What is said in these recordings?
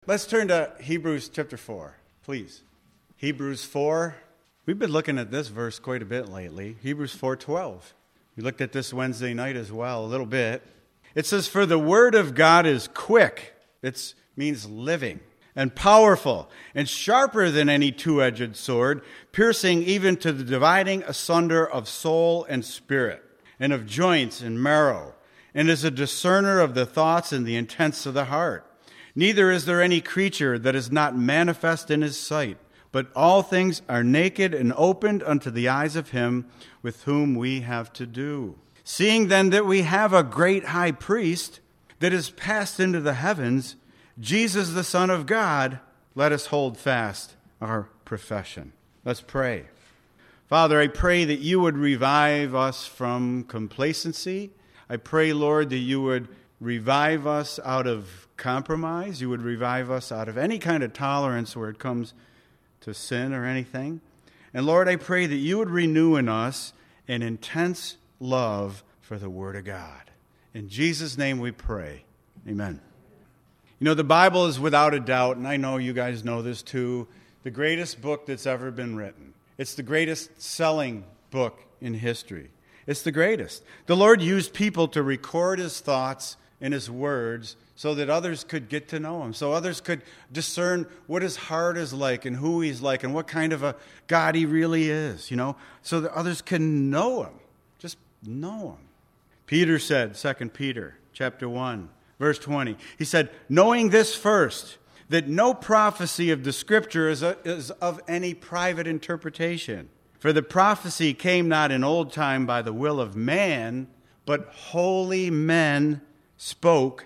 Let's turn to Hebrews chapter 4, please. Hebrews 4. We've been looking at this verse quite a bit lately. Hebrews 4:12. We looked at this Wednesday night as well, a little bit. It says, "For the word of God is quick," it means living, "and powerful, and sharper than any two-edged sword, piercing even to the dividing asunder of soul and spirit, and of joints and marrow, and is a discerner of the thoughts and the intents of the heart. Neither is there any creature that is not manifest in his sight, but all things are naked and opened unto the eyes of him with whom we have to do. Seeing then that we have a great high priest that is passed into the heavens, Jesus the Son of God, let us hold fast our profession." Let's pray. Father, I pray that you would revive us from complacency. I pray, Lord, that you would revive us out of compromise. You would revive us out of any kind of tolerance where it comes to sin or anything. And Lord, I pray that you would renew in us an intense love for the Word of God. In Jesus' name we pray. Amen. You know, the Bible is without a doubt, and I know you guys know this too, the greatest book that's ever been written. It's the greatest selling book in history. It's the greatest. The Lord used people to record his thoughts and his words so that others could get to know him, so others could discern what his heart is like and who he's like and what kind of a God he really is, so that others can know him, just know him. Peter said, 2 Peter chapter 1, verse 20, he said, "Knowing this first, that no prophecy of the Scripture is of any private interpretation. For the prophecy came not in old time by the will of man, but holy men spake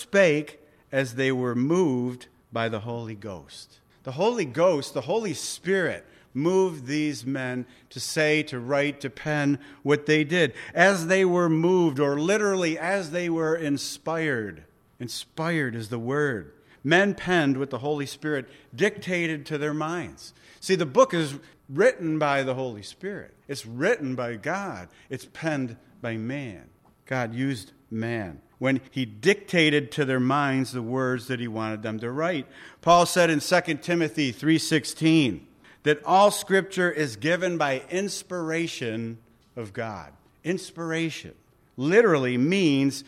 as they were moved by the Holy Ghost." The Holy Ghost, the Holy Spirit, moved these men to say, to write, to pen what they did. As they were moved, or literally as they were inspired. Inspired is the word. Men penned what the Holy Spirit dictated to their minds. See, the book is written by the Holy Spirit. It's written by God. It's penned by man. God used man when he dictated to their minds the words that he wanted them to write. Paul said in 2 Timothy 3:16 that all Scripture is given by inspiration of God. Inspiration literally means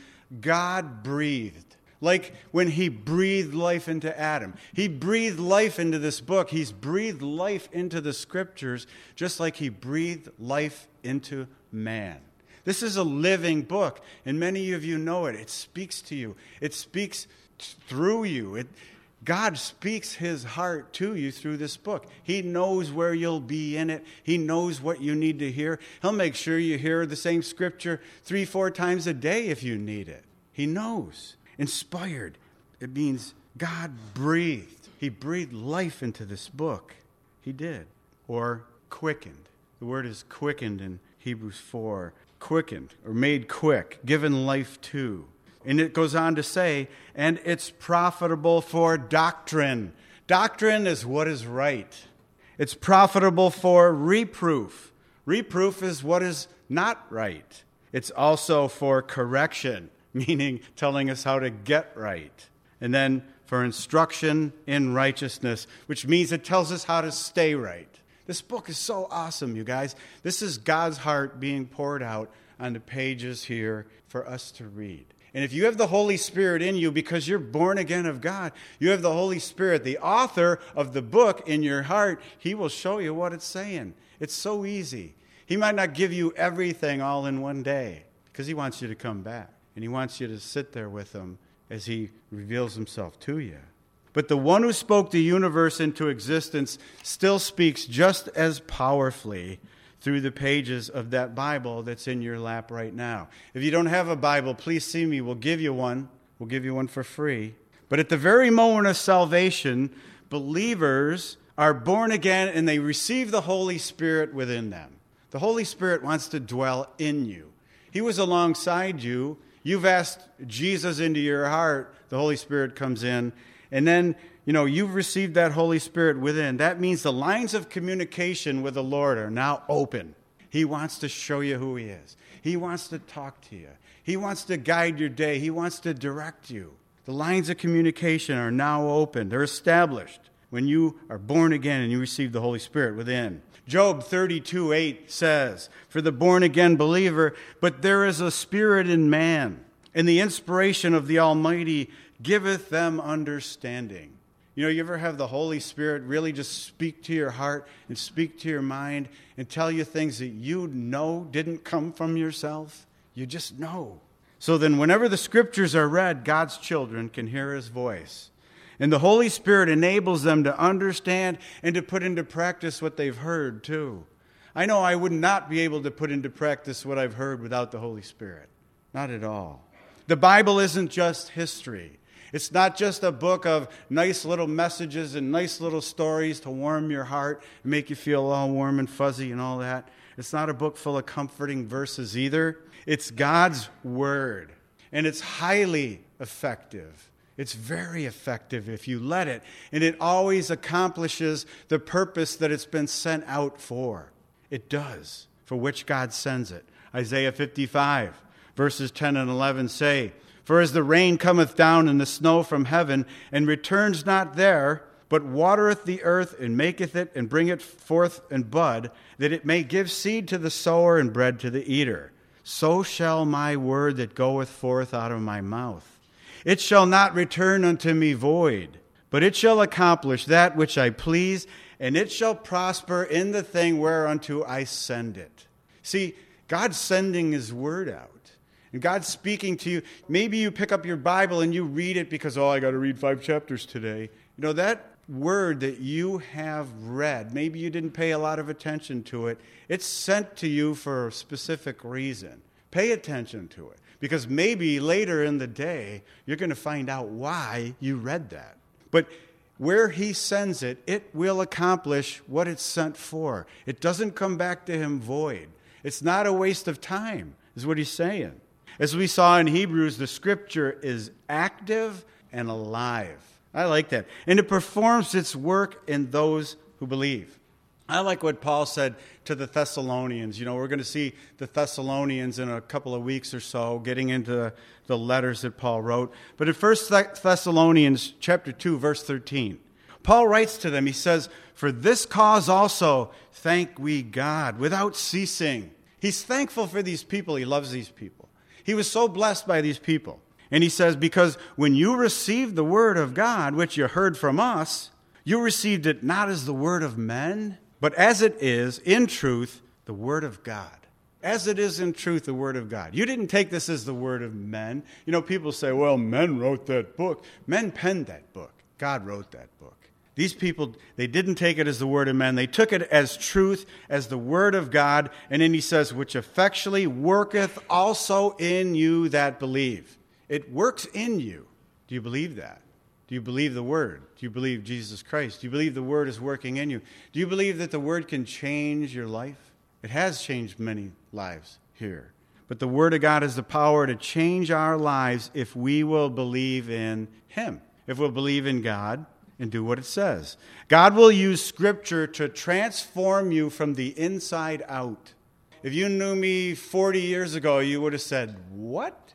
God breathed. Like when he breathed life into Adam. He breathed life into this book. He's breathed life into the Scriptures just like he breathed life into man. This is a living book, and many of you know it. It speaks to you. It speaks through you. God speaks his heart to you through this book. He knows where you'll be in it. He knows what you need to hear. He'll make sure you hear the same Scripture 3-4 times a day if you need it. He knows. Inspired, it means God breathed. He breathed life into this book. He did. Or quickened. The word is quickened in Hebrews 4. Quickened, or made quick, given life to. And it goes on to say, and it's profitable for doctrine. Doctrine is what is right. It's profitable for reproof. Reproof is what is not right. It's also for correction, meaning telling us how to get right. And then for instruction in righteousness, which means it tells us how to stay right. This book is so awesome, you guys. This is God's heart being poured out on the pages here for us to read. And if you have the Holy Spirit in you because you're born again of God, you have the Holy Spirit, the author of the book, in your heart, he will show you what it's saying. It's so easy. He might not give you everything all in one day because he wants you to come back. And he wants you to sit there with him as he reveals himself to you. But the one who spoke the universe into existence still speaks just as powerfully through the pages of that Bible that's in your lap right now. If you don't have a Bible, please see me. We'll give you one. We'll give you one for free. But at the very moment of salvation, believers are born again and they receive the Holy Spirit within them. The Holy Spirit wants to dwell in you. He was alongside you. You've asked Jesus into your heart. The Holy Spirit comes in. And then, you've received that Holy Spirit within. That means the lines of communication with the Lord are now open. He wants to show you who he is. He wants to talk to you. He wants to guide your day. He wants to direct you. The lines of communication are now open. They're established when you are born again and you receive the Holy Spirit within. Job 32:8 says, "For the born-again believer, but there is a spirit in man, and the inspiration of the Almighty giveth them understanding." You know, you ever have the Holy Spirit really just speak to your heart and speak to your mind and tell you things that you know didn't come from yourself? You just know. So then whenever the Scriptures are read, God's children can hear His voice. And the Holy Spirit enables them to understand and to put into practice what they've heard too. I know I would not be able to put into practice what I've heard without the Holy Spirit. Not at all. The Bible isn't just history. It's not just a book of nice little messages and nice little stories to warm your heart and make you feel all warm and fuzzy and all that. It's not a book full of comforting verses either. It's God's Word, and it's highly effective. It's very effective if you let it, and it always accomplishes the purpose that it's been sent out for. It does, for which God sends it. Isaiah 55, verses 10 and 11 say, "For as the rain cometh down and the snow from heaven, and returns not there, but watereth the earth, and maketh it, and bringeth forth and bud, that it may give seed to the sower and bread to the eater, so shall my word that goeth forth out of my mouth. It shall not return unto me void, but it shall accomplish that which I please, and it shall prosper in the thing whereunto I send it." See, God's sending His word out. And God's speaking to you. Maybe you pick up your Bible and you read it because, I got to read 5 chapters today. You know, that word that you have read, maybe you didn't pay a lot of attention to it. It's sent to you for a specific reason. Pay attention to it. Because maybe later in the day, you're going to find out why you read that. But where He sends it, it will accomplish what it's sent for. It doesn't come back to Him void. It's not a waste of time, is what He's saying. As we saw in Hebrews, the Scripture is active and alive. I like that. And it performs its work in those who believe. I like what Paul said to the Thessalonians. You know, we're going to see the Thessalonians in a couple of weeks or so, getting into the letters that Paul wrote. But in 1 Thessalonians chapter 2, verse 13, Paul writes to them, he says, "For this cause also thank we God without ceasing." He's thankful for these people. He loves these people. He was so blessed by these people. And he says, "Because when you received the word of God, which you heard from us, you received it not as the word of men, but as it is, in truth, the word of God." As it is in truth, the word of God. You didn't take this as the word of men. You know, people say, well, men wrote that book. Men penned that book. God wrote that book. These people, they didn't take it as the word of men. They took it as truth, as the word of God. And then he says, "which effectually worketh also in you that believe." It works in you. Do you believe that? Do you believe the word? Do you believe Jesus Christ? Do you believe the word is working in you? Do you believe that the word can change your life? It has changed many lives here. But the word of God has the power to change our lives if we will believe in Him, if we'll believe in God and do what it says. God will use Scripture to transform you from the inside out. If you knew me 40 years ago, you would have said, "What?"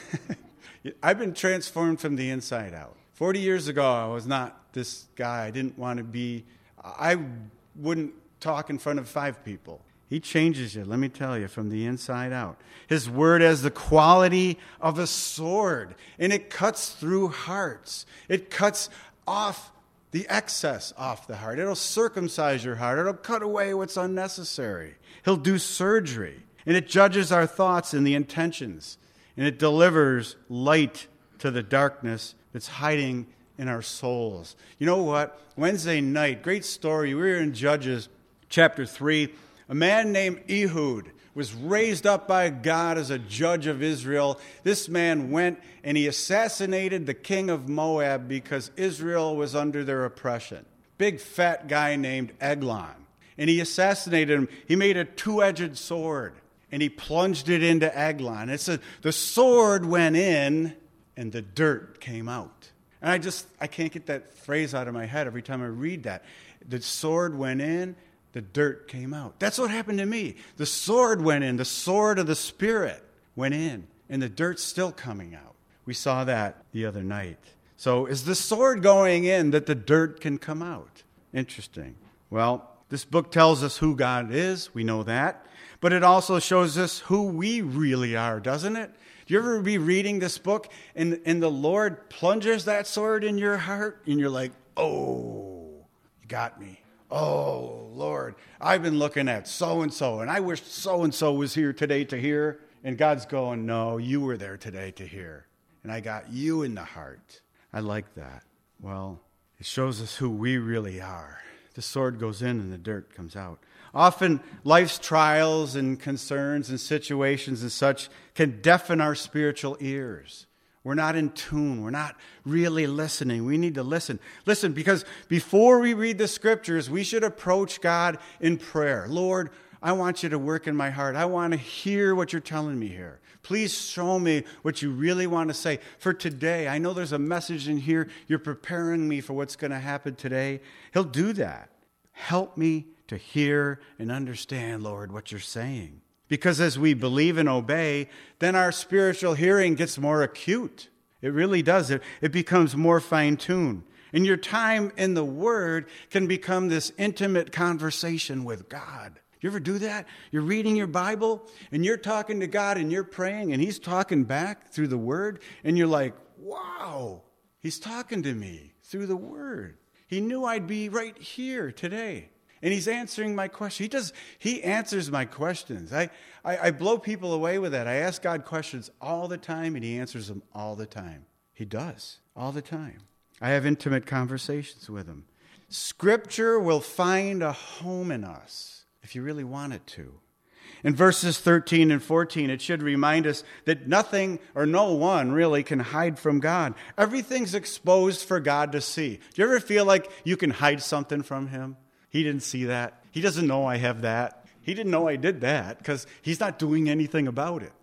I've been transformed from the inside out. 40 years ago, I was not this guy. I didn't want to be, I wouldn't talk in front of 5 people. He changes you, let me tell you, from the inside out. His word has the quality of a sword, and it cuts through hearts. It cuts off the excess off the heart. It'll circumcise your heart. It'll cut away what's unnecessary. He'll do surgery, and it judges our thoughts and the intentions, and it delivers light to the darkness that's hiding in our souls. You know what? Wednesday night, great story. We were in Judges chapter 3. A man named Ehud was raised up by God as a judge of Israel. This man went and he assassinated the king of Moab because Israel was under their oppression. Big fat guy named Eglon. And he assassinated him. He made a 2-edged sword and he plunged it into Eglon. It said the sword went in and the dirt came out. And I can't get that phrase out of my head every time I read that. The sword went in, the dirt came out. That's what happened to me. The sword went in, the sword of the Spirit went in, and the dirt's still coming out. We saw that the other night. So is the sword going in that the dirt can come out? Interesting. Well, this book tells us who God is. We know that. But it also shows us who we really are, doesn't it? Do you ever be reading this book and the Lord plunges that sword in your heart and you're like, oh, you got me. Oh, Lord, I've been looking at so-and-so and I wish so-and-so was here today to hear. And God's going, no, you were there today to hear. And I got you in the heart. I like that. Well, it shows us who we really are. The sword goes in and the dirt comes out. Often life's trials and concerns and situations and such can deafen our spiritual ears. We're not in tune. We're not really listening. We need to listen. Listen, because before we read the scriptures, we should approach God in prayer. Lord, I want you to work in my heart. I want to hear what you're telling me here. Please show me what you really want to say. For today, I know there's a message in here. You're preparing me for what's going to happen today. He'll do that. Help me to hear and understand, Lord, what you're saying. Because as we believe and obey, then our spiritual hearing gets more acute. It really does. It becomes more fine-tuned. And your time in the Word can become this intimate conversation with God. You ever do that? You're reading your Bible, and you're talking to God, and you're praying, and He's talking back through the Word, and you're like, wow, He's talking to me through the Word. He knew I'd be right here today. And He's answering my question. He answers my questions. I blow people away with that. I ask God questions all the time, and He answers them all the time. He does, all the time. I have intimate conversations with Him. Scripture will find a home in us if you really want it to. In verses 13 and 14, it should remind us that nothing or no one really can hide from God. Everything's exposed for God to see. Do you ever feel like you can hide something from Him? He didn't see that. He doesn't know I have that. He didn't know I did that because He's not doing anything about it.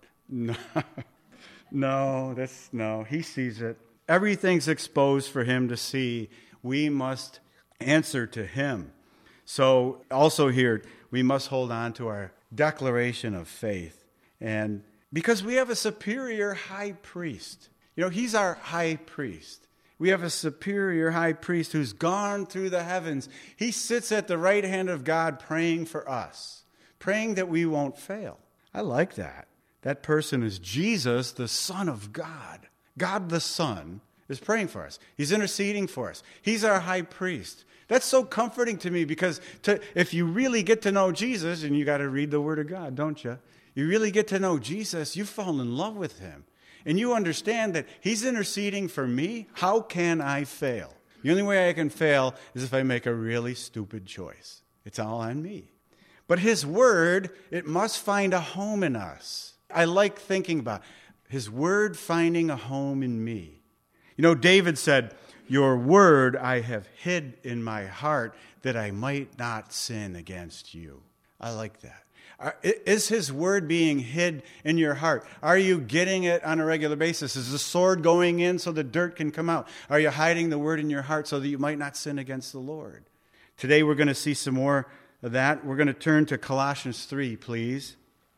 No, He sees it. Everything's exposed for Him to see. We must answer to Him. So also here, we must hold on to our declaration of faith. And because we have a superior high priest. You know, He's our high priest. We have a superior high priest who's gone through the heavens. He sits at the right hand of God praying for us, praying that we won't fail. I like that. That person is Jesus, the Son of God. God the Son is praying for us. He's interceding for us. He's our high priest. That's so comforting to me because if you really get to know Jesus, and you got to read the Word of God, don't you? You really get to know Jesus, you fall in love with Him. And you understand that He's interceding for me. How can I fail? The only way I can fail is if I make a really stupid choice. It's all on me. But His Word, it must find a home in us. I like thinking about His Word finding a home in me. You know, David said, your word I have hid in my heart that I might not sin against you. I like that. Is His word being hid in your heart? Are you getting it on a regular basis? Is the sword going in so the dirt can come out? Are you hiding the word in your heart so that you might not sin against the Lord? Today we're going to see some more of that. We're going to turn to Colossians 3, please.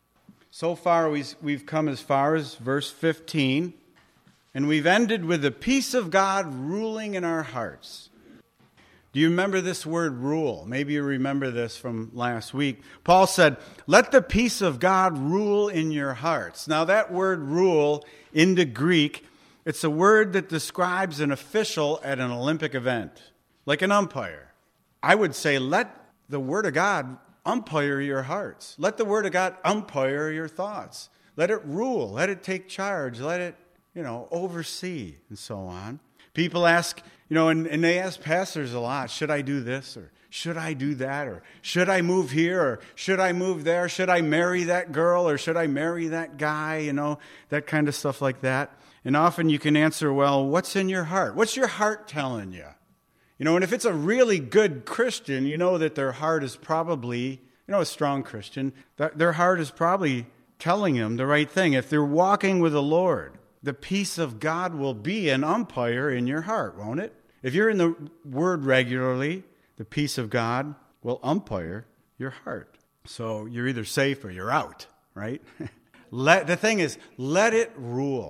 So far we've come as far as verse 15. And we've ended with the peace of God ruling in our hearts. Do you remember this word rule? Maybe you remember this from last week. Paul said, let the peace of God rule in your hearts. Now that word rule in the Greek, it's a word that describes an official at an Olympic event, like an umpire. I would say let the Word of God umpire your hearts. Let the Word of God umpire your thoughts. Let it rule. Let it take charge. Let it oversee, and so on. People ask, and they ask pastors a lot, should I do this, or should I do that, or should I move here, or should I move there, should I marry that girl, or should I marry that guy, that kind of stuff like that. And often you can answer, well, what's in your heart? What's your heart telling you? And if it's a really good Christian, you know that their heart is probably, a strong Christian, that their heart is probably telling them the right thing. If they're walking with the Lord, the peace of God will be an umpire in your heart, won't it? If you're in the Word regularly, the peace of God will umpire your heart. So you're either safe or you're out, right? The thing is, let it rule.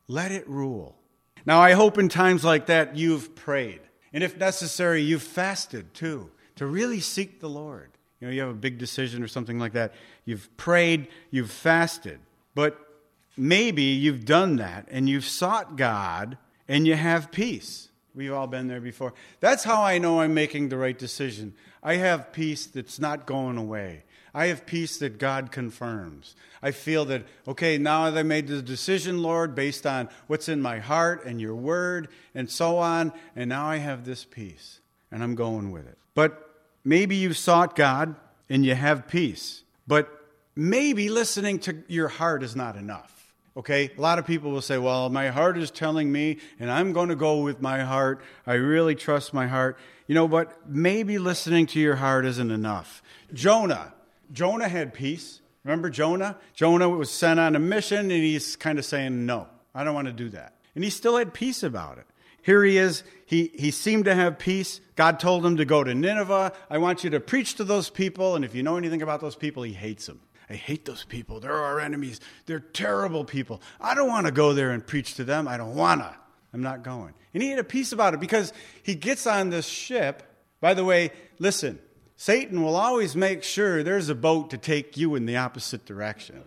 Let it rule. Now, I hope in times like that you've prayed. And if necessary, you've fasted too, to really seek the Lord. You know, you have a big decision or something like that. You've prayed, you've fasted. But maybe you've done that and you've sought God and you have peace. We've all been there before. That's how I know I'm making the right decision. I have peace that's not going away. I have peace that God confirms. I feel that, okay, now that I made the decision, Lord, based on what's in my heart and your word and so on, and now I have this peace, and I'm going with it. But maybe you've sought God and you have peace, but maybe listening to your heart is not enough. Okay, a lot of people will say, well, my heart is telling me, and I'm going to go with my heart. I really trust my heart. You know, but maybe listening to your heart isn't enough. Jonah had peace. Remember Jonah? Jonah was sent on a mission, and he's kind of saying, no, I don't want to do that. And he still had peace about it. Here he is. He seemed to have peace. God told him to go to Nineveh. I want you to preach to those people. And if you know anything about those people, he hates them. I hate those people. They're our enemies. They're terrible people. I don't want to go there and preach to them. I don't want to. I'm not going. And he had a peace about it because he gets on this ship. By the way, listen, Satan will always make sure there's a boat to take you in the opposite direction.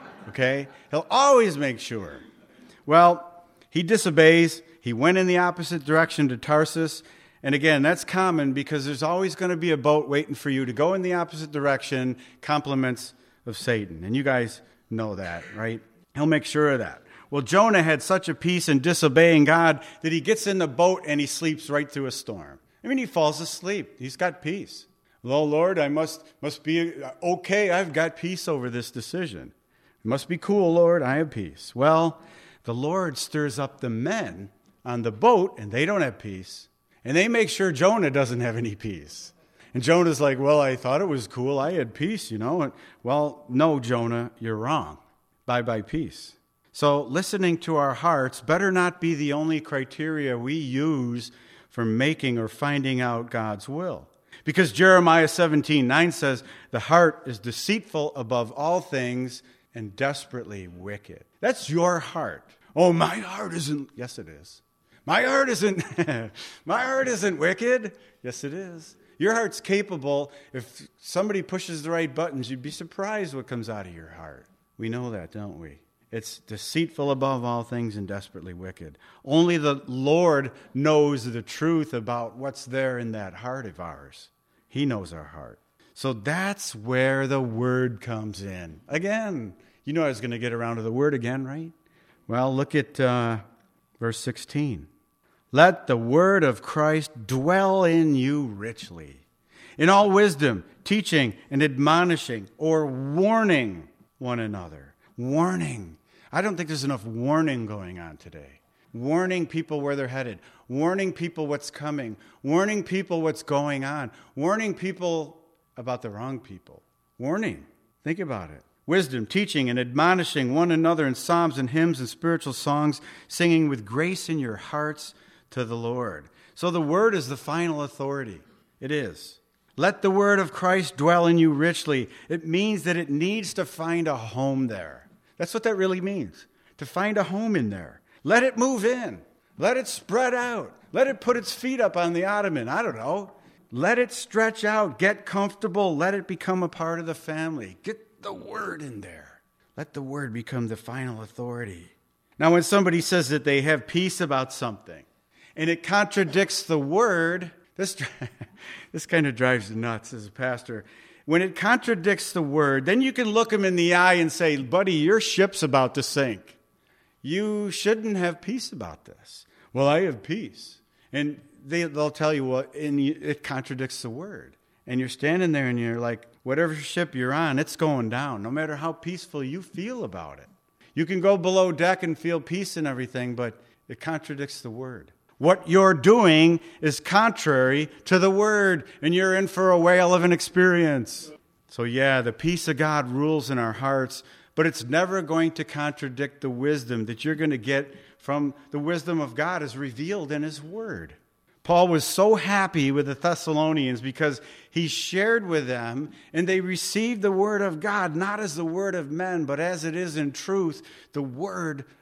Okay? He'll always make sure. Well, he disobeys. He went in the opposite direction to Tarsus. And again, that's common because there's always going to be a boat waiting for you to go in the opposite direction, compliments of Satan. And you guys know that, right? He'll make sure of that. Well, Jonah had such a peace in disobeying God that he gets in the boat and he sleeps right through a storm. I mean, he falls asleep. He's got peace. Well, Lord, I must be okay. I've got peace over this decision. It must be cool, Lord. I have peace. Well, the Lord stirs up the men on the boat and they don't have peace. And they make sure Jonah doesn't have any peace. And Jonah's like, well, I thought it was cool. I had peace, you know. And, well, no, Jonah, you're wrong. Bye-bye peace. So listening to our hearts better not be the only criteria we use for making or finding out God's will. Because Jeremiah 17:9 says, the heart is deceitful above all things and desperately wicked. That's your heart. Oh, my heart isn't. Yes, it is. My heart isn't. My heart isn't wicked. Yes, it is. Your heart's capable. If somebody pushes the right buttons, you'd be surprised what comes out of your heart. We know that, don't we? It's deceitful above all things and desperately wicked. Only the Lord knows the truth about what's there in that heart of ours. He knows our heart. So that's where the word comes in. Again, you know I was going to get around to the word again, right? Well, look at verse 16. Let the word of Christ dwell in you richly, in all wisdom, teaching and admonishing or warning one another. Warning. I don't think there's enough warning going on today. Warning people where they're headed. Warning people what's coming. Warning people what's going on. Warning people about the wrong people. Warning. Think about it. Wisdom, teaching, and admonishing one another in psalms and hymns and spiritual songs, singing with grace in your hearts to the Lord. So the word is the final authority. It is. Let the word of Christ dwell in you richly. It means that it needs to find a home there. That's what that really means. To find a home in there. Let it move in. Let it spread out. Let it put its feet up on the ottoman. I don't know. Let it stretch out. Get comfortable. Let it become a part of the family. Get the word in there. Let the word become the final authority. Now, when somebody says that they have peace about something, and it contradicts the word, this kind of drives you nuts as a pastor. When it contradicts the word, then you can look them in the eye and say, buddy, your ship's about to sink. You shouldn't have peace about this. Well, I have peace. And they'll tell you, well, it contradicts the word. And you're standing there and you're like, whatever ship you're on, it's going down, no matter how peaceful you feel about it. You can go below deck and feel peace and everything, but it contradicts the word. What you're doing is contrary to the word, and you're in for a whale of an experience. So yeah, the peace of God rules in our hearts, but it's never going to contradict the wisdom that you're going to get from the wisdom of God as revealed in his word. Paul was so happy with the Thessalonians because he shared with them, and they received the word of God, not as the word of men, but as it is in truth, the word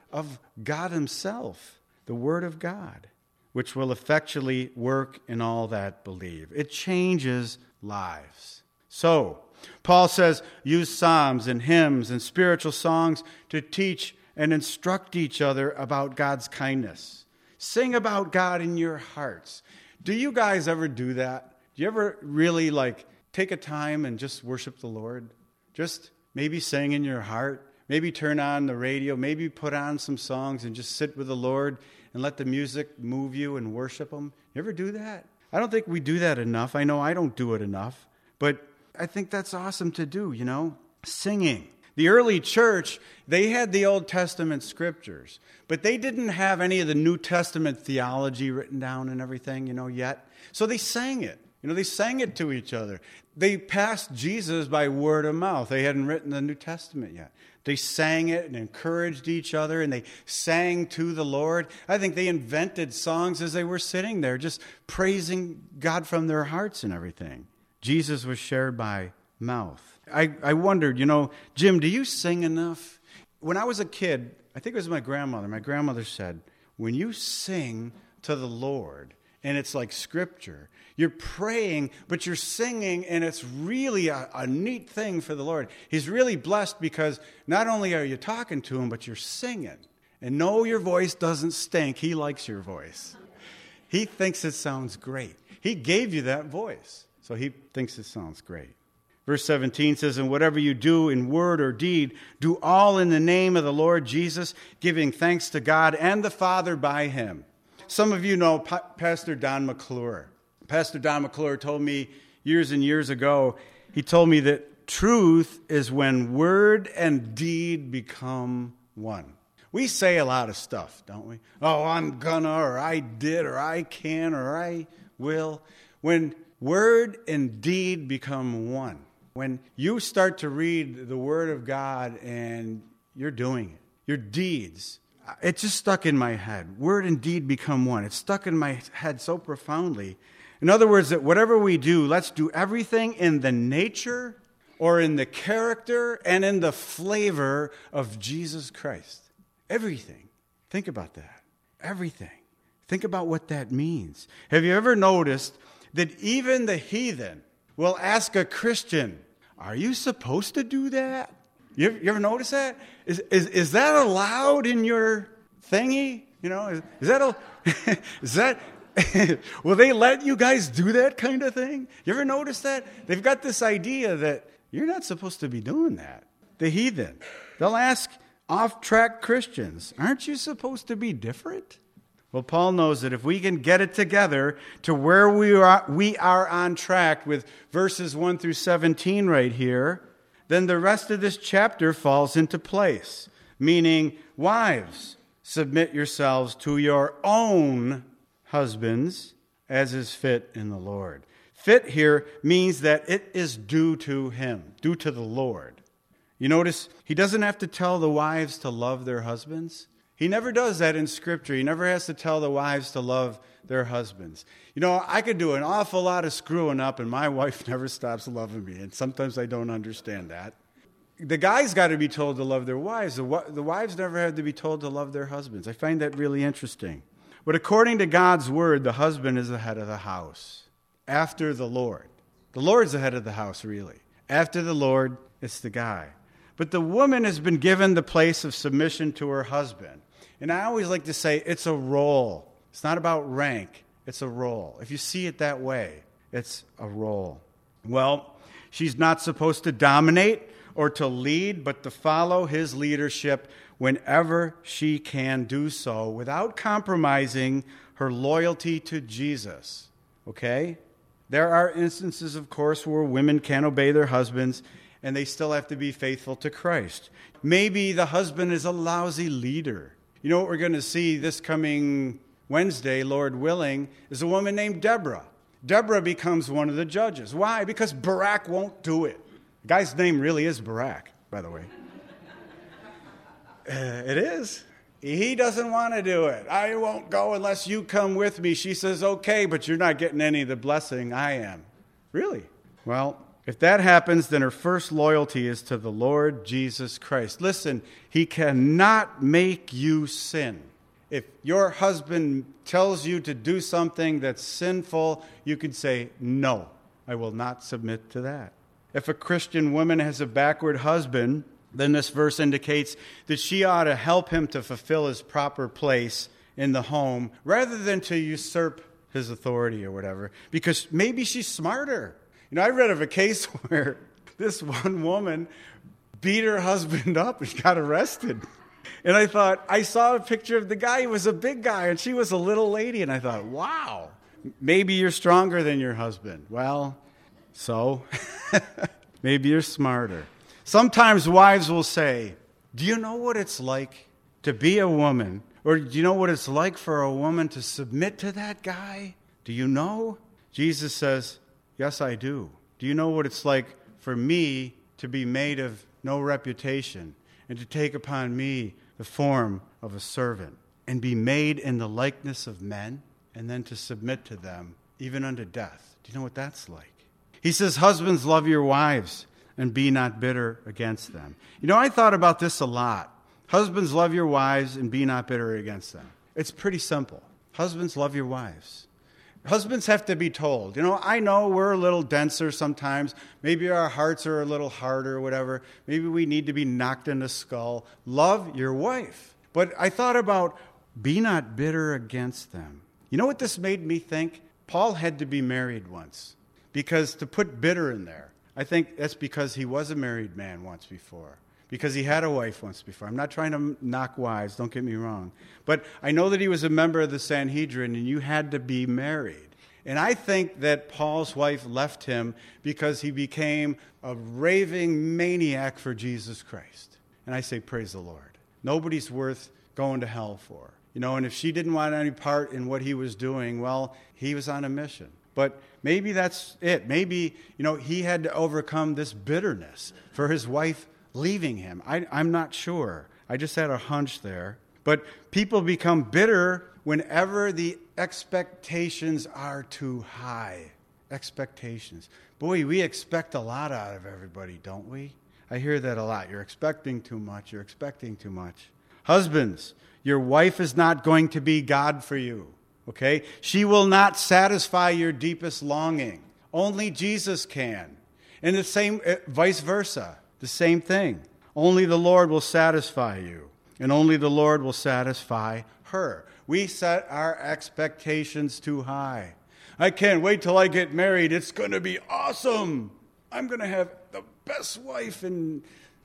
of God himself, the Word of God, which will effectually work in all that believe. It changes lives. So, Paul says, use psalms and hymns and spiritual songs to teach and instruct each other about God's kindness. Sing about God in your hearts. Do you guys ever do that? Do you ever really take a time and just worship the Lord? Just maybe sing in your heart. Maybe turn on the radio. Maybe put on some songs and just sit with the Lord and let the music move you and worship him. You ever do that? I don't think we do that enough. I know I don't do it enough. But I think that's awesome to do, Singing. The early church, they had the Old Testament scriptures, but they didn't have any of the New Testament theology written down and everything, yet. So they sang it. They sang it to each other. They passed Jesus by word of mouth. They hadn't written the New Testament yet. They sang it and encouraged each other, and they sang to the Lord. I think they invented songs as they were sitting there, just praising God from their hearts and everything. Jesus was shared by mouth. I wondered, Jim, do you sing enough? When I was a kid, I think it was my grandmother said, when you sing to the Lord, and it's like scripture, you're praying, but you're singing, and it's really a neat thing for the Lord. He's really blessed because not only are you talking to him, but you're singing. And no, your voice doesn't stink. He likes your voice. He thinks it sounds great. He gave you that voice, so he thinks it sounds great. Verse 17 says, and whatever you do in word or deed, do all in the name of the Lord Jesus, giving thanks to God and the Father by him. Some of you know Pastor Don McClure. Pastor Don McClure told me years and years ago, he told me that truth is when word and deed become one. We say a lot of stuff, don't we? Oh, I'm gonna, or I did, or I can, or I will. When word and deed become one, when you start to read the Word of God and you're doing it, your deeds, it just stuck in my head. Word and deed become one. It stuck in my head so profoundly. In other words, that whatever we do, let's do everything in the nature or in the character and in the flavor of Jesus Christ. Everything. Think about that. Everything. Think about what that means. Have you ever noticed that even the heathen will ask a Christian, are you supposed to do that? You ever notice that? Is that allowed in your thingy? Is that will they let you guys do that kind of thing? You ever notice that? They've got this idea that you're not supposed to be doing that. The heathen. They'll ask off-track Christians, aren't you supposed to be different? Well, Paul knows that if we can get it together to where we are on track with verses 1 through 17 right here, then the rest of this chapter falls into place. Meaning, wives, submit yourselves to your own husbands as is fit in the Lord. Fit here means that it is due to him, due to the Lord. You notice he doesn't have to tell the wives to love their husbands. He never does that in Scripture. He never has to tell the wives to love their husbands. I could do an awful lot of screwing up, and my wife never stops loving me, and sometimes I don't understand that. The guys got to be told to love their wives. The wives never have to be told to love their husbands. I find that really interesting. But according to God's word, the husband is the head of the house, after the Lord. The Lord's the head of the house, really. After the Lord, it's the guy. But the woman has been given the place of submission to her husband. And I always like to say it's a role. It's not about rank. It's a role. If you see it that way, it's a role. Well, she's not supposed to dominate or to lead, but to follow his leadership whenever she can do so without compromising her loyalty to Jesus. Okay? There are instances, of course, where women can obey their husbands and they still have to be faithful to Christ. Maybe the husband is a lousy leader. You know what we're going to see this coming Wednesday, Lord willing, is a woman named Deborah. Deborah becomes one of the judges. Why? Because Barak won't do it. The guy's name really is Barak, by the way. It is. He doesn't want to do it. I won't go unless you come with me. She says, okay, but you're not getting any of the blessing. I am. Really? Well, If that happens, then her first loyalty is to the Lord Jesus Christ. Listen, he cannot make you sin. If your husband tells you to do something that's sinful, you could say, no, I will not submit to that. If a Christian woman has a backward husband, then this verse indicates that she ought to help him to fulfill his proper place in the home rather than to usurp his authority or whatever, because maybe she's smarter. I read of a case where this one woman beat her husband up and got arrested. And I saw a picture of the guy. He was a big guy, and she was a little lady. And I thought, wow, maybe you're stronger than your husband. Well, so maybe you're smarter. Sometimes wives will say, do you know what it's like to be a woman? Or do you know what it's like for a woman to submit to that guy? Do you know? Jesus says, yes, I do. Do you know what it's like for me to be made of no reputation and to take upon me the form of a servant and be made in the likeness of men and then to submit to them even unto death? Do you know what that's like? He says, husbands, love your wives and be not bitter against them. I thought about this a lot. Husbands, love your wives and be not bitter against them. It's pretty simple. Husbands, love your wives. Husbands have to be told. I know we're a little denser sometimes. Maybe our hearts are a little harder or whatever. Maybe we need to be knocked in the skull. Love your wife. But I thought about be not bitter against them. You know what this made me think? Paul had to be married once. Because to put bitter in there, I think that's because he was a married man once before. Because he had a wife once before. I'm not trying to knock wives, don't get me wrong. But I know that he was a member of the Sanhedrin, and you had to be married. And I think that Paul's wife left him because he became a raving maniac for Jesus Christ. And I say, praise the Lord. Nobody's worth going to hell for. And if she didn't want any part in what he was doing, well, he was on a mission. But maybe that's it. Maybe, he had to overcome this bitterness for his wife leaving him. I'm not sure. I just had a hunch there. But people become bitter whenever the expectations are too high. Expectations. Boy, we expect a lot out of everybody, don't we? I hear that a lot. You're expecting too much. You're expecting too much. Husbands, your wife is not going to be God for you. Okay? She will not satisfy your deepest longing. Only Jesus can. And the same, vice versa. The same thing. Only the Lord will satisfy you, and only the Lord will satisfy her. We set our expectations too high. I can't wait till I get married. It's going to be awesome. I'm going to have the best wife. And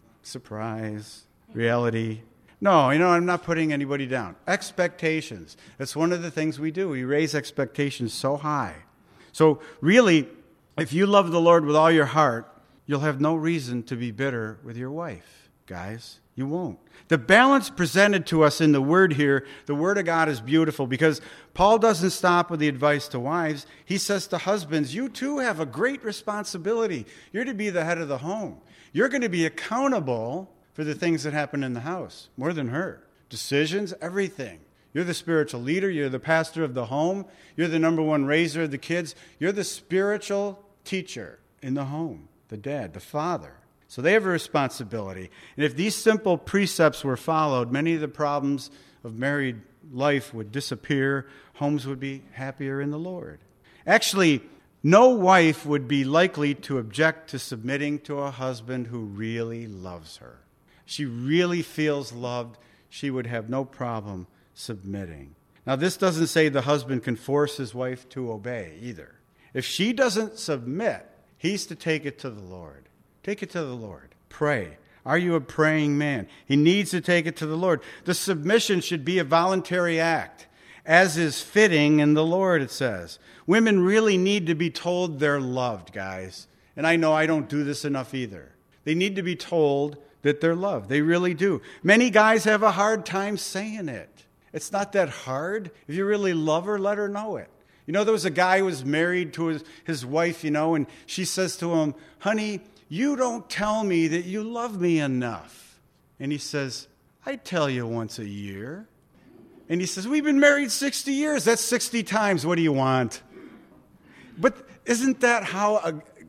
surprise, reality. No, I'm not putting anybody down. Expectations. That's one of the things we do. We raise expectations so high. So really, if you love the Lord with all your heart, you'll have no reason to be bitter with your wife, guys. You won't. The balance presented to us in the Word here, the Word of God is beautiful because Paul doesn't stop with the advice to wives. He says to husbands, you too have a great responsibility. You're to be the head of the home. You're going to be accountable for the things that happen in the house, more than her. Decisions, everything. You're the spiritual leader. You're the pastor of the home. You're the number one raiser of the kids. You're the spiritual teacher in the home. The dad, the father. So they have a responsibility. And if these simple precepts were followed, many of the problems of married life would disappear. Homes would be happier in the Lord. Actually, no wife would be likely to object to submitting to a husband who really loves her. She really feels loved. She would have no problem submitting. Now, this doesn't say the husband can force his wife to obey either. If she doesn't submit, he's to take it to the Lord. Take it to the Lord. Pray. Are you a praying man? He needs to take it to the Lord. The submission should be a voluntary act, as is fitting in the Lord, it says. Women really need to be told they're loved, guys. And I know I don't do this enough either. They need to be told that they're loved. They really do. Many guys have a hard time saying it. It's not that hard. If you really love her, let her know it. You know, there was a guy who was married to his wife, and she says to him, honey, you don't tell me that you love me enough. And he says, I tell you once a year. And he says, we've been married 60 years. That's 60 times. What do you want? But isn't that how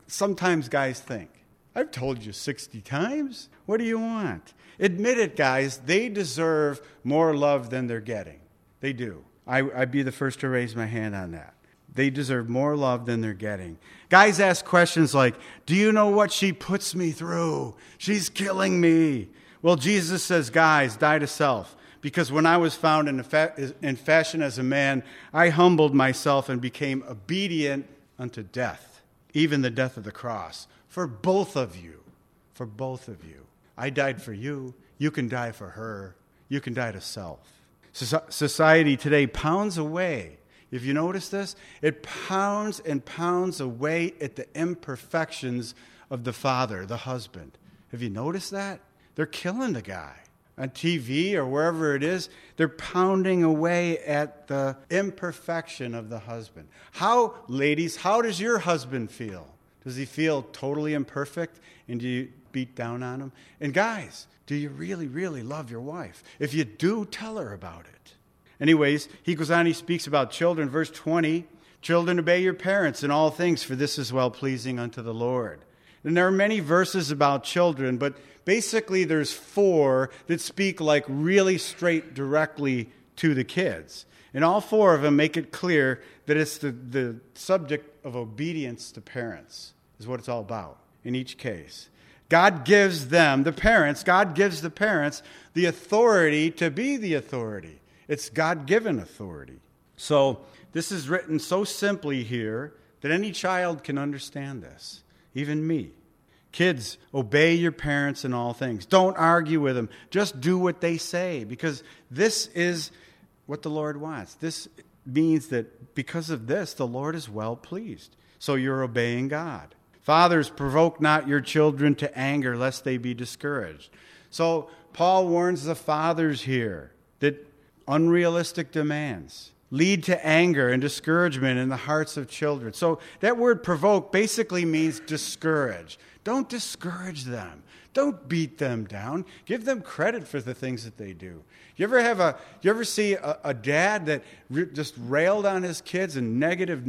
sometimes guys think. I've told you 60 times. What do you want? Admit it, guys. They deserve more love than they're getting. They do. I'd be the first to raise my hand on that. They deserve more love than they're getting. Guys ask questions like, do you know what she puts me through? She's killing me. Well, Jesus says, guys, die to self. Because when I was found in fashion as a man, I humbled myself and became obedient unto death, even the death of the cross. For both of you. For both of you. I died for you. You can die for her. You can die to self. Society today pounds away. If you notice this, it pounds and pounds away at the imperfections of the father, the husband. Have you noticed that? They're killing the guy. On TV or wherever it is, they're pounding away at the imperfection of the husband. Ladies, how does your husband feel? Does he feel totally imperfect? And do you beat down on him? And guys, do you really, really love your wife? If you do, tell her about it. Anyways, he goes on, he speaks about children. Verse 20, children, obey your parents in all things, for this is well-pleasing unto the Lord. And there are many verses about children, but basically there's 4 that speak like really straight directly to the kids. And all 4 of them make it clear that it's the subject of obedience to parents is what it's all about in each case. God gives them, God gives the parents the authority to be the authority. It's God-given authority. So this is written so simply here that any child can understand this, even me. Kids, obey your parents in all things. Don't argue with them. Just do what they say, because this is what the Lord wants. This means that because of this, the Lord is well pleased. So you're obeying God. Fathers, provoke not your children to anger, lest they be discouraged. So Paul warns the fathers here that unrealistic demands lead to anger and discouragement in the hearts of children. So that word provoke basically means discourage. Don't discourage them. Don't beat them down. Give them credit for the things that they do. You ever see a dad that just railed on his kids and negative,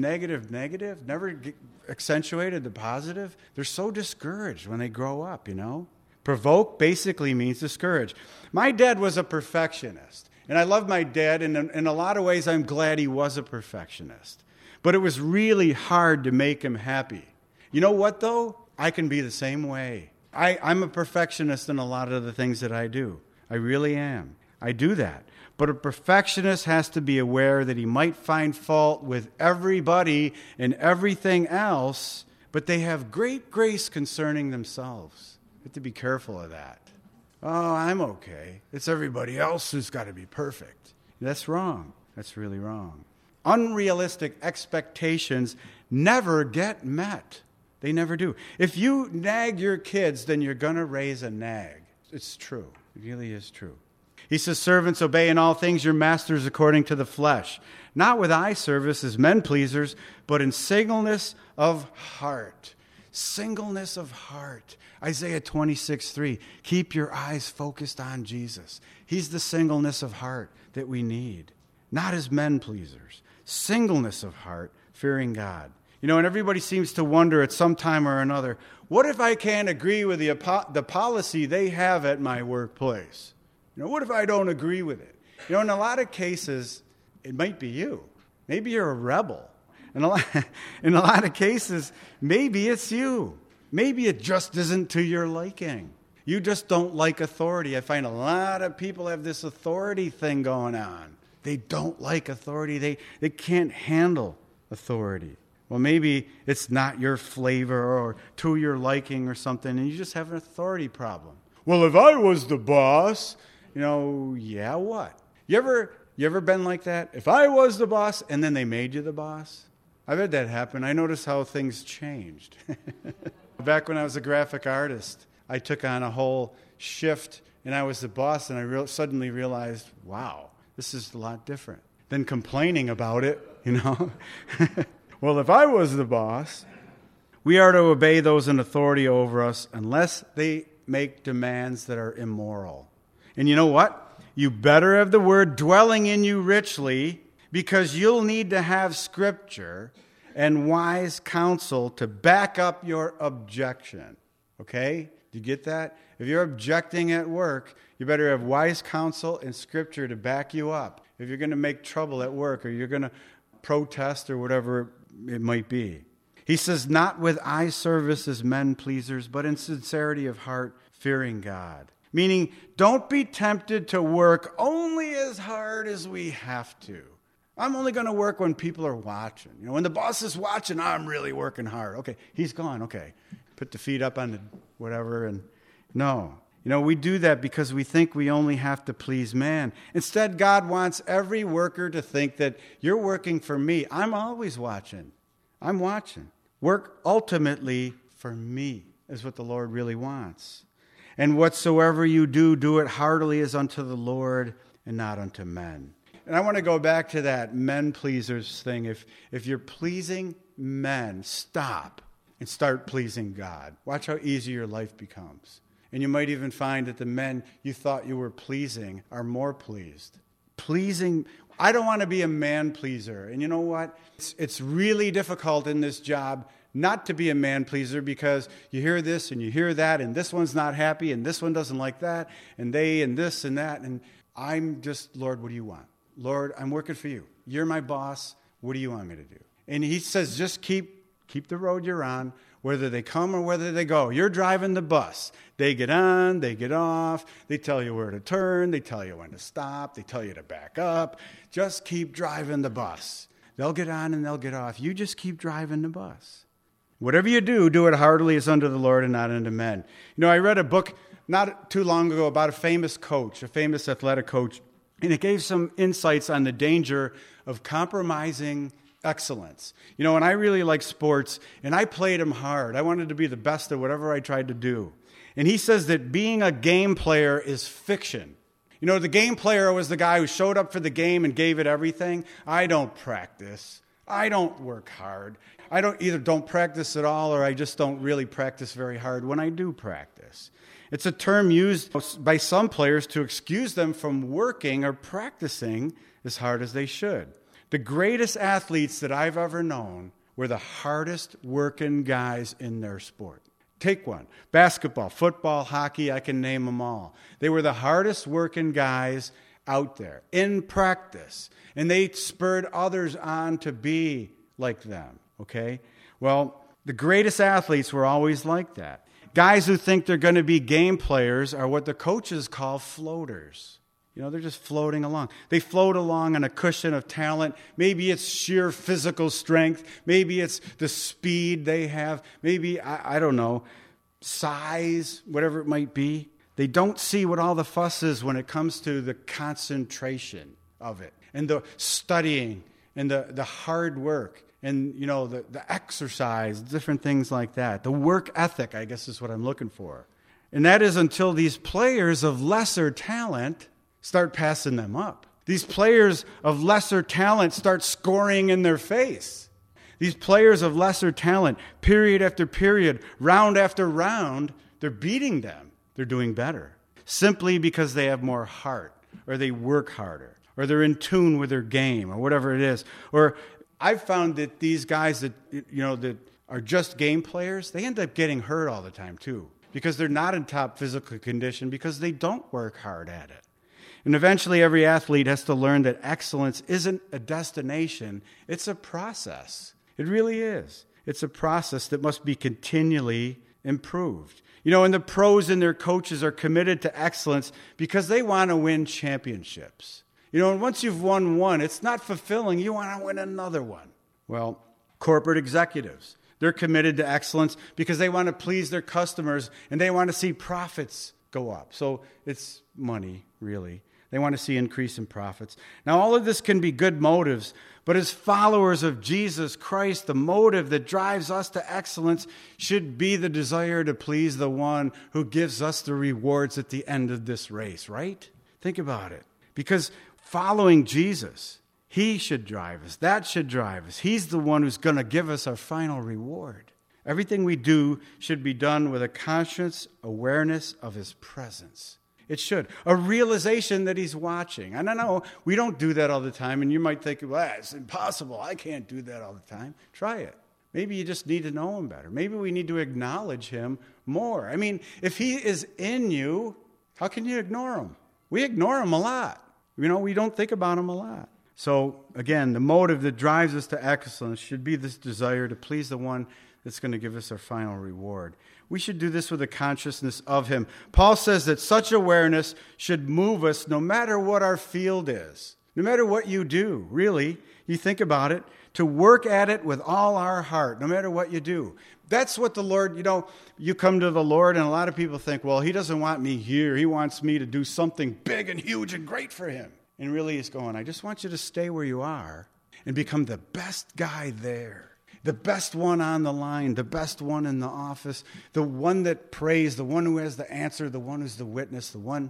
never accentuated the positive? They're so discouraged when they grow up, you know? Provoke basically means discourage. My dad was a perfectionist. And I love my dad, and in a lot of ways I'm glad he was a perfectionist. But it was really hard to make him happy. You know what, though? I can be the same way. I'm a perfectionist in a lot of the things that I do. I really am. I do that. But a perfectionist has to be aware that he might find fault with everybody and everything else, but they have great grace concerning themselves. You have to be careful of that. Oh, I'm okay. It's everybody else who's got to be perfect. That's wrong. That's really wrong. Unrealistic expectations never get met. They never do. If you nag your kids, then you're going to raise a nag. It's true. It really is true. He says, servants, obey in all things your masters according to the flesh, not with eye service as men pleasers, but in singleness of heart. Singleness of heart. Isaiah 26:3. Keep your eyes focused on Jesus. He's the singleness of heart that we need. Not as men pleasers. Singleness of heart, fearing God. You know, and everybody seems to wonder at some time or another, what if I can't agree with the policy they have at my workplace? You know, what if I don't agree with it? You know, in a lot of cases, it might be you. Maybe you're a rebel. In a lot of cases, maybe it's you. Maybe it just isn't to your liking. You just don't like authority. I find a lot of people have this authority thing going on. They don't like authority. They can't handle authority. Well, maybe it's not your flavor or to your liking or something, and you just have an authority problem. Well, if I was the boss, yeah, what? You ever been like that? If I was the boss, and then they made you the boss? I've had that happen. I noticed how things changed. Back when I was a graphic artist, I took on a whole shift, and I was the boss, and I suddenly realized, wow, this is a lot different than complaining about it, Well, if I was the boss, we are to obey those in authority over us unless they make demands that are immoral. And you know what? You better have the word dwelling in you richly, because you'll need to have Scripture and wise counsel to back up your objection. Okay? Do you get that? If you're objecting at work, you better have wise counsel and scripture to back you up. If you're going to make trouble at work or you're going to protest or whatever it might be. He says, not with eye service as men pleasers, but in sincerity of heart, fearing God. Meaning, don't be tempted to work only as hard as we have to. I'm only going to work when people are watching. When the boss is watching, I'm really working hard. Okay, he's gone. Okay, put the feet up on the whatever. And no. We do that because we think we only have to please man. Instead, God wants every worker to think that you're working for me. I'm always watching. I'm watching. Work ultimately for me is what the Lord really wants. And whatsoever you do, do it heartily as unto the Lord and not unto men. And I want to go back to that men pleasers thing. If you're pleasing men, stop and start pleasing God. Watch how easy your life becomes. And you might even find that the men you thought you were pleasing are more pleased. Pleasing, I don't want to be a man pleaser. And you know what? It's really difficult in this job not to be a man pleaser because you hear this and you hear that and this one's not happy and this one doesn't like that and they and this and that. And I'm just, Lord, what do you want? Lord, I'm working for you. You're my boss. What do you want me to do? And he says, just keep the road you're on, whether they come or whether they go. You're driving the bus. They get on, they get off. They tell you where to turn. They tell you when to stop. They tell you to back up. Just keep driving the bus. They'll get on and they'll get off. You just keep driving the bus. Whatever you do, do it heartily as unto the Lord and not unto men. I read a book not too long ago about a famous coach, a famous athletic coach, and it gave some insights on the danger of compromising excellence. And I really like sports, and I played them hard. I wanted to be the best at whatever I tried to do. And he says that being a game player is fiction. The game player was the guy who showed up for the game and gave it everything. I don't practice. I don't work hard. I don't practice at all, or I just don't really practice very hard when I do practice. It's a term used by some players to excuse them from working or practicing as hard as they should. The greatest athletes that I've ever known were the hardest working guys in their sport. Take one. Basketball, football, hockey, I can name them all. They were the hardest working guys out there in practice. And they spurred others on to be like them, okay? Well, the greatest athletes were always like that. Guys who think they're going to be game players are what the coaches call floaters. They're just floating along. They float along on a cushion of talent. Maybe it's sheer physical strength. Maybe it's the speed they have. Maybe, I don't know, size, whatever it might be. They don't see what all the fuss is when it comes to the concentration of it and the studying and the hard work and, the exercise, different things like that. The work ethic, I guess, is what I'm looking for. And that is until these players of lesser talent start passing them up. These players of lesser talent start scoring in their face. These players of lesser talent, period after period, round after round, they're beating them. They're doing better. Simply because they have more heart, or they work harder, or they're in tune with their game, or whatever it is. Or I've found that these guys that are just game players, they end up getting hurt all the time too, because they're not in top physical condition because they don't work hard at it. And eventually every athlete has to learn that excellence isn't a destination, it's a process. It really is. It's a process that must be continually improved. And the pros and their coaches are committed to excellence because they want to win championships. And once you've won one, it's not fulfilling. You want to win another one. Well, corporate executives, they're committed to excellence because they want to please their customers and they want to see profits go up. So it's money, really. They want to see increase in profits. Now, all of this can be good motives, but as followers of Jesus Christ, the motive that drives us to excellence should be the desire to please the one who gives us the rewards at the end of this race, right? Think about it. Because following Jesus, he should drive us. That should drive us. He's the one who's going to give us our final reward. Everything we do should be done with a conscious awareness of his presence. It should. A realization that he's watching. And I know we don't do that all the time, and you might think, well, it's impossible. I can't do that all the time. Try it. Maybe you just need to know him better. Maybe we need to acknowledge him more. I mean, if he is in you, how can you ignore him? We ignore him a lot. We don't think about him a lot. So, again, the motive that drives us to excellence should be this desire to please the one that's going to give us our final reward. We should do this with a consciousness of him. Paul says that such awareness should move us no matter what our field is. No matter what you do, really, you think about it, to work at it with all our heart, no matter what you do. That's what the Lord, you come to the Lord, and a lot of people think, well, he doesn't want me here. He wants me to do something big and huge and great for him. And really he's going, I just want you to stay where you are and become the best guy there. The best one on the line, the best one in the office, the one that prays, the one who has the answer, the one who's the witness, the one.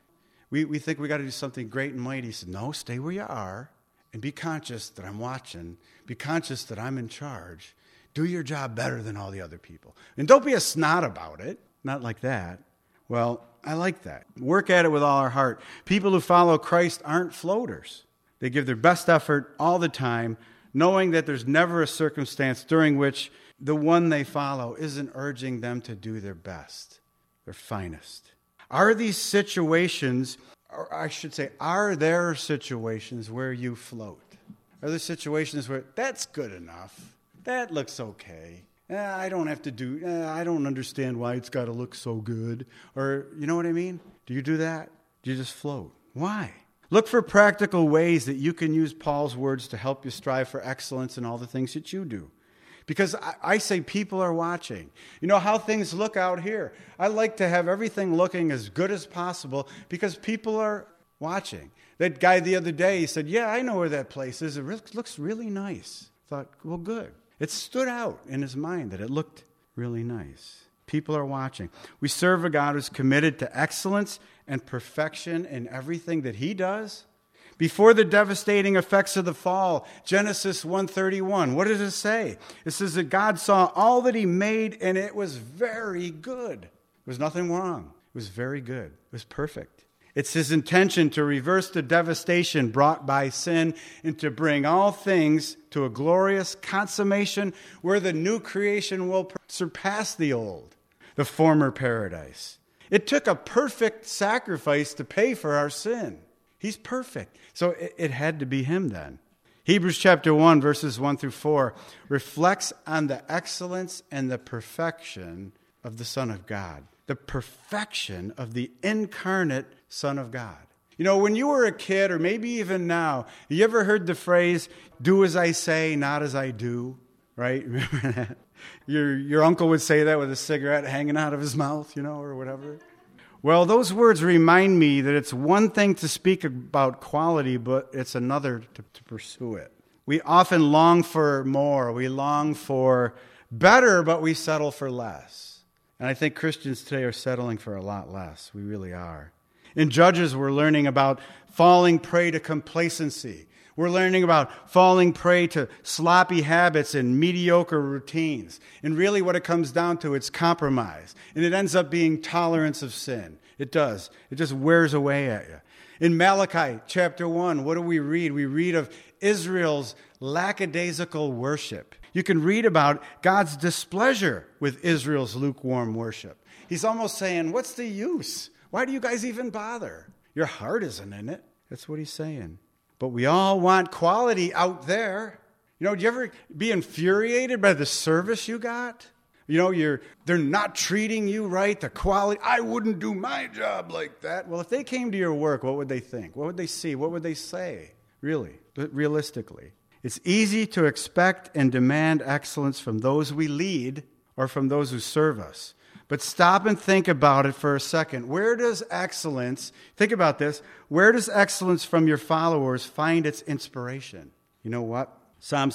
We think we got to do something great and mighty. He said, no, stay where you are and be conscious that I'm watching. Be conscious that I'm in charge. Do your job better than all the other people. And don't be a snot about it. Not like that. Well, I like that. Work at it with all our heart. People who follow Christ aren't floaters. They give their best effort all the time, knowing that there's never a circumstance during which the one they follow isn't urging them to do their best, their finest. Are these situations, or I should say, are there situations where you float? Are there situations where that's good enough? That looks okay. I don't have to do, I don't understand why it's got to look so good. Or, you know what I mean? Do you do that? Do you just float? Why? Look for practical ways that you can use Paul's words to help you strive for excellence in all the things that you do. Because I say people are watching. You know how things look out here. I like to have everything looking as good as possible because people are watching. That guy the other day, he said, yeah, I know where that place is. It looks really nice. I thought, well, good. It stood out in his mind that it looked really nice. People are watching. We serve a God who's committed to excellence and perfection in everything that he does. Before the devastating effects of the fall, Genesis 1:31, what does it say? It says that God saw all that he made and it was very good. There was nothing wrong. It was very good. It was perfect. It's his intention to reverse the devastation brought by sin and to bring all things to a glorious consummation where the new creation will surpass the old, the former paradise. It took a perfect sacrifice to pay for our sin. He's perfect. So it had to be him then. Hebrews chapter 1, verses 1 through 4 reflects on the excellence and the perfection of the Son of God. The perfection of the incarnate Son of God. You know, when you were a kid, or maybe even now, you ever heard the phrase, do as I say, not as I do? Right? Remember that? Your uncle would say that with a cigarette hanging out of his mouth, or whatever. Well, those words remind me that it's one thing to speak about quality, but it's another to pursue it. We often long for more. We long for better, but we settle for less. And I think Christians today are settling for a lot less. We really are. In Judges, we're learning about falling prey to complacency. We're learning about falling prey to sloppy habits and mediocre routines. And really what it comes down to, it's compromise. And it ends up being tolerance of sin. It does. It just wears away at you. In Malachi chapter 1, what do we read? We read of Israel's lackadaisical worship. You can read about God's displeasure with Israel's lukewarm worship. He's almost saying, what's the use? Why do you guys even bother? Your heart isn't in it. That's what he's saying. But we all want quality out there. Do you ever be infuriated by the service you got? They're not treating you right, the quality. I wouldn't do my job like that. Well, if they came to your work, what would they think? What would they see? What would they say? Really, realistically. It's easy to expect and demand excellence from those we lead or from those who serve us. But stop and think about it for a second. Where does excellence, think about this, where does excellence from your followers find its inspiration? You know what? Psalm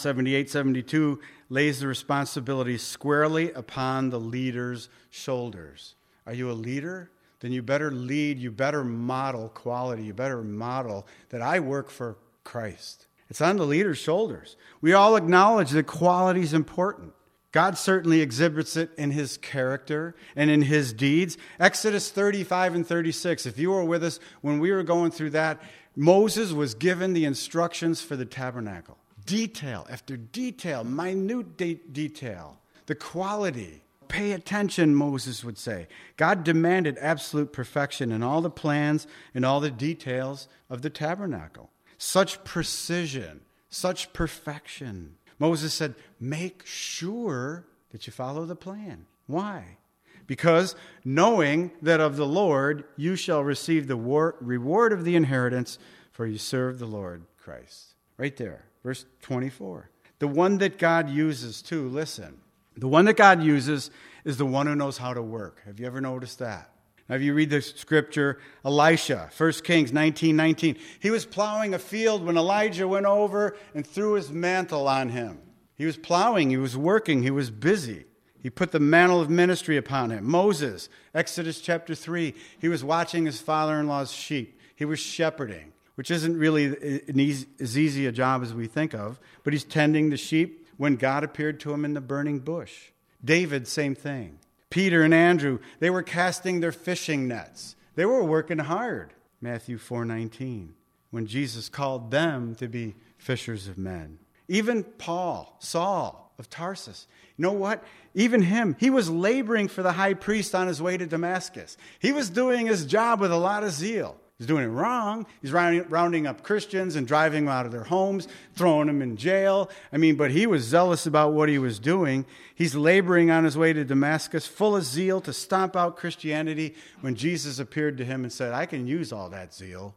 78:72 lays the responsibility squarely upon the leader's shoulders. Are you a leader? Then you better lead, you better model quality, you better model that I work for Christ. It's on the leader's shoulders. We all acknowledge that quality is important. God certainly exhibits it in his character and in his deeds. Exodus 35 and 36, if you were with us when we were going through that, Moses was given the instructions for the tabernacle. Detail after detail, minute detail, the quality. Pay attention, Moses would say. God demanded absolute perfection in all the plans and all the details of the tabernacle. Such precision, such perfection. Moses said, make sure that you follow the plan. Why? Because knowing that of the Lord you shall receive the reward of the inheritance, for you serve the Lord Christ. Right there, verse 24. The one that God uses too, listen. The one that God uses is the one who knows how to work. Have you ever noticed that? Now, if you read the scripture, Elisha, 1 Kings 19:19, he was plowing a field when Elijah went over and threw his mantle on him. He was plowing, he was working, he was busy. He put the mantle of ministry upon him. Moses, Exodus chapter 3, he was watching his father-in-law's sheep. He was shepherding, which isn't really as easy a job as we think of, but he's tending the sheep when God appeared to him in the burning bush. David, same thing. Peter and Andrew, they were casting their fishing nets. They were working hard. Matthew 4:19, when Jesus called them to be fishers of men. Even Paul, Saul of Tarsus, you know what? Even him, he was laboring for the high priest on his way to Damascus. He was doing his job with a lot of zeal. He's doing it wrong. He's rounding up Christians and driving them out of their homes, throwing them in jail. But he was zealous about what he was doing. He's laboring on his way to Damascus, full of zeal to stomp out Christianity, when Jesus appeared to him and said, I can use all that zeal.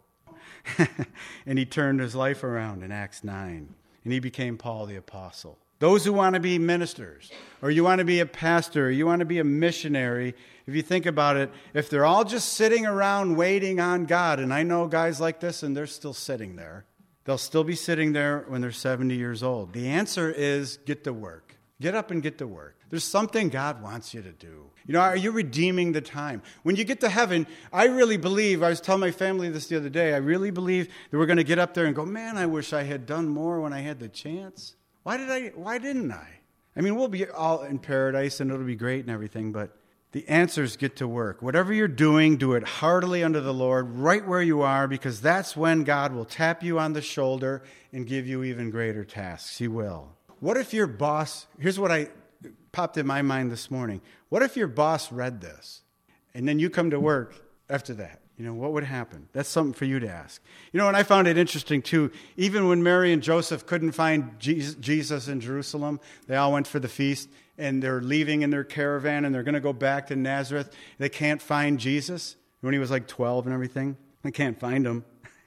And he turned his life around in Acts 9, and he became Paul the Apostle. Those who want to be ministers, or you want to be a pastor, or you want to be a missionary, if you think about it, if they're all just sitting around waiting on God, and I know guys like this, and they're still sitting there. They'll still be sitting there when they're 70 years old. The answer is get to work. Get up and get to work. There's something God wants you to do. Are you redeeming the time? When you get to heaven, I really believe, I was telling my family this the other day, I really believe that we're going to get up there and go, man, I wish I had done more when I had the chance. Why didn't I? We'll be all in paradise and it'll be great and everything, but the answer is get to work. Whatever you're doing, do it heartily unto the Lord, right where you are, because that's when God will tap you on the shoulder and give you even greater tasks. He will. What if your boss, here's what popped in my mind this morning. What if your boss read this and then you come to work after that? What would happen? That's something for you to ask. And I found it interesting too. Even when Mary and Joseph couldn't find Jesus in Jerusalem, they all went for the feast and they're leaving in their caravan and they're going to go back to Nazareth. They can't find Jesus when he was like 12 and everything. They can't find him.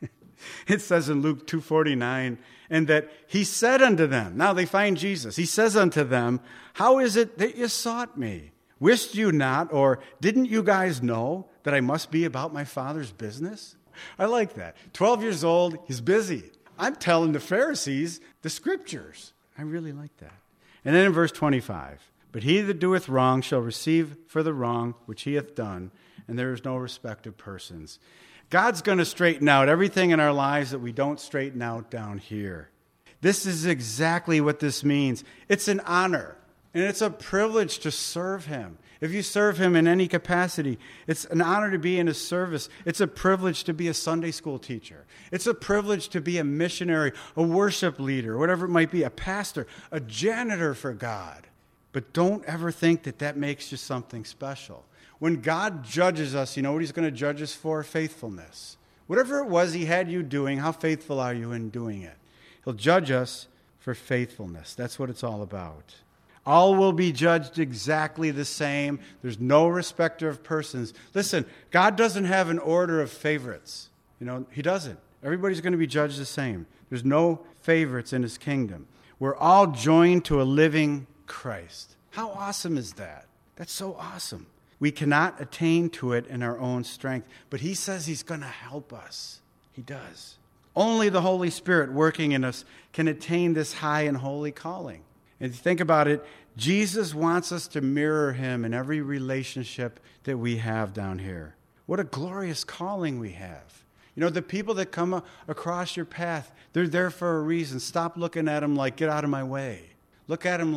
It says in Luke 2:49, and that he said unto them, now they find Jesus. He says unto them, how is it that you sought me? Wist you not, or didn't you guys know that I must be about my Father's business? I like that. 12 years old, he's busy. I'm telling the Pharisees the scriptures. I really like that. And then in verse 25, but he that doeth wrong shall receive for the wrong which he hath done, and there is no respect of persons. God's going to straighten out everything in our lives that we don't straighten out down here. This is exactly what this means. It's an honor, and it's a privilege to serve him. If you serve him in any capacity, it's an honor to be in his service. It's a privilege to be a Sunday school teacher. It's a privilege to be a missionary, a worship leader, whatever it might be, a pastor, a janitor for God. But don't ever think that makes you something special. When God judges us, you know what he's going to judge us for? Faithfulness. Whatever it was he had you doing, how faithful are you in doing it? He'll judge us for faithfulness. That's what it's all about. All will be judged exactly the same. There's no respecter of persons. Listen, God doesn't have an order of favorites. He doesn't. Everybody's going to be judged the same. There's no favorites in his kingdom. We're all joined to a living Christ. How awesome is that? That's so awesome. We cannot attain to it in our own strength, but he says he's going to help us. He does. Only the Holy Spirit working in us can attain this high and holy calling. And if you think about it, Jesus wants us to mirror him in every relationship that we have down here. What a glorious calling we have. The people that come across your path, they're there for a reason. Stop looking at them like, get out of my way. Look at them like,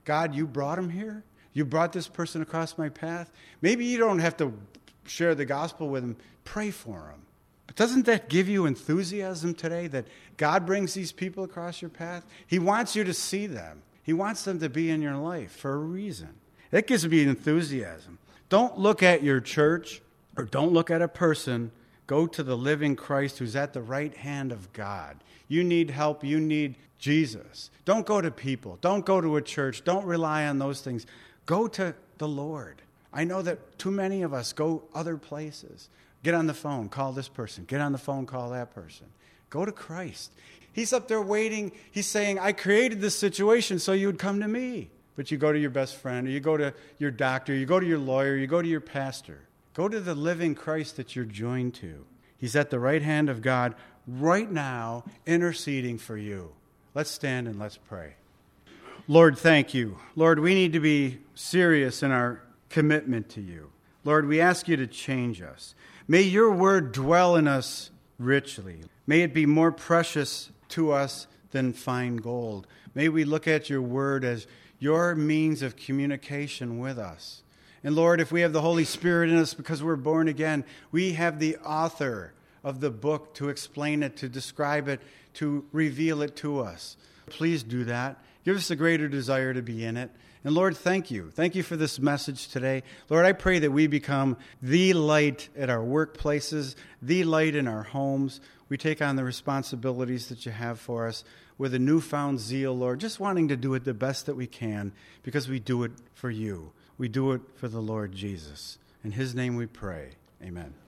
God, you brought him here. You brought this person across my path. Maybe you don't have to share the gospel with him. Pray for him. But doesn't that give you enthusiasm today that God brings these people across your path? He wants you to see them. He wants them to be in your life for a reason. That gives me enthusiasm. Don't look at your church or don't look at a person. Go to the living Christ who's at the right hand of God. You need help. You need Jesus. Don't go to people. Don't go to a church. Don't rely on those things. Go to the Lord. I know that too many of us go other places. Get on the phone, call this person. Get on the phone, call that person. Go to Christ. He's up there waiting. He's saying, I created this situation so you would come to me. But you go to your best friend, or you go to your doctor, you go to your lawyer, you go to your pastor. Go to the living Christ that you're joined to. He's at the right hand of God right now, interceding for you. Let's stand and let's pray. Lord, thank you. Lord, we need to be serious in our commitment to you. Lord, we ask you to change us. May your word dwell in us richly. May it be more precious to us than fine gold. May we look at your word as your means of communication with us. And Lord, if we have the Holy Spirit in us because we're born again, we have the author of the book to explain it, to describe it, to reveal it to us. Please do that. Give us a greater desire to be in it. And Lord, thank you. Thank you for this message today. Lord, I pray that we become the light at our workplaces, the light in our homes. We take on the responsibilities that you have for us with a newfound zeal, Lord, just wanting to do it the best that we can because we do it for you. We do it for the Lord Jesus. In his name we pray. Amen.